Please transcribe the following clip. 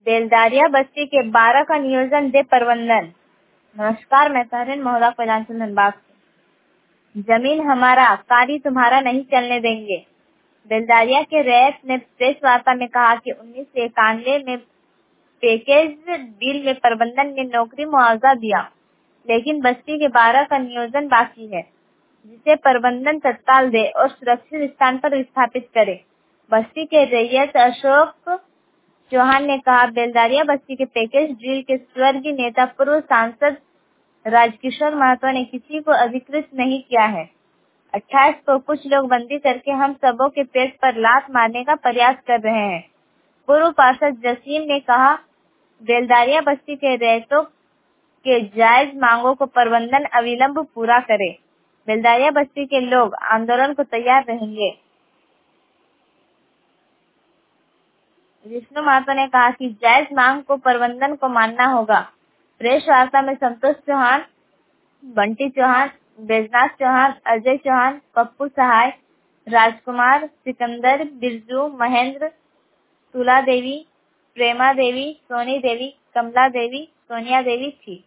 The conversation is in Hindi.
बेलदारिया बस्ती के 12 का नियोजन दे प्रबंधन। नमस्कार, मैं तहरीन महोदा फैजानपुर धनबाद से। जमीन हमारा, कार्य तुम्हारा नहीं चलने देंगे। बेलदारिया के रैयत ने प्रेस वार्ता में कहा कि 1991 में पैकेज डील में प्रबंधन ने नौकरी मुआवजा दिया, लेकिन बस्ती के 12 का नियोजन बाकी है, जिसे प्रबंधन तत्काल दे और सुरक्षित स्थान पर विस्थापित करे। बस्ती के रैयत अशोक चौहान ने कहा, बेलदारिया बस्ती के पैकेज डील के स्वर्गीय नेता पूर्व सांसद राजकिशोर महतो ने किसी को अधिकृत नहीं किया है। 28 को कुछ लोग बंदी करके हम सबों के पेट पर लात मारने का प्रयास कर रहे हैं। पूर्व पार्षद जसीम ने कहा, बेलदारिया बस्ती के रैयतों के जायज मांगों को प्रबंधन अविलंब पूरा करे। बेलदारिया बस्ती के लोग आंदोलन को तैयार रहेंगे। विष्णु महतो ने कहा कि जायज मांग को प्रबंधन को मानना होगा। प्रेस वार्ता में संतोष चौहान, बंटी चौहान, बैजनाथ चौहान, अजय चौहान, पप्पू सहाय, राजकुमार, सिकंदर, बिरजू, महेंद्र, तुला देवी, प्रेमा देवी, सोनी देवी, कमला देवी, सोनिया देवी थी।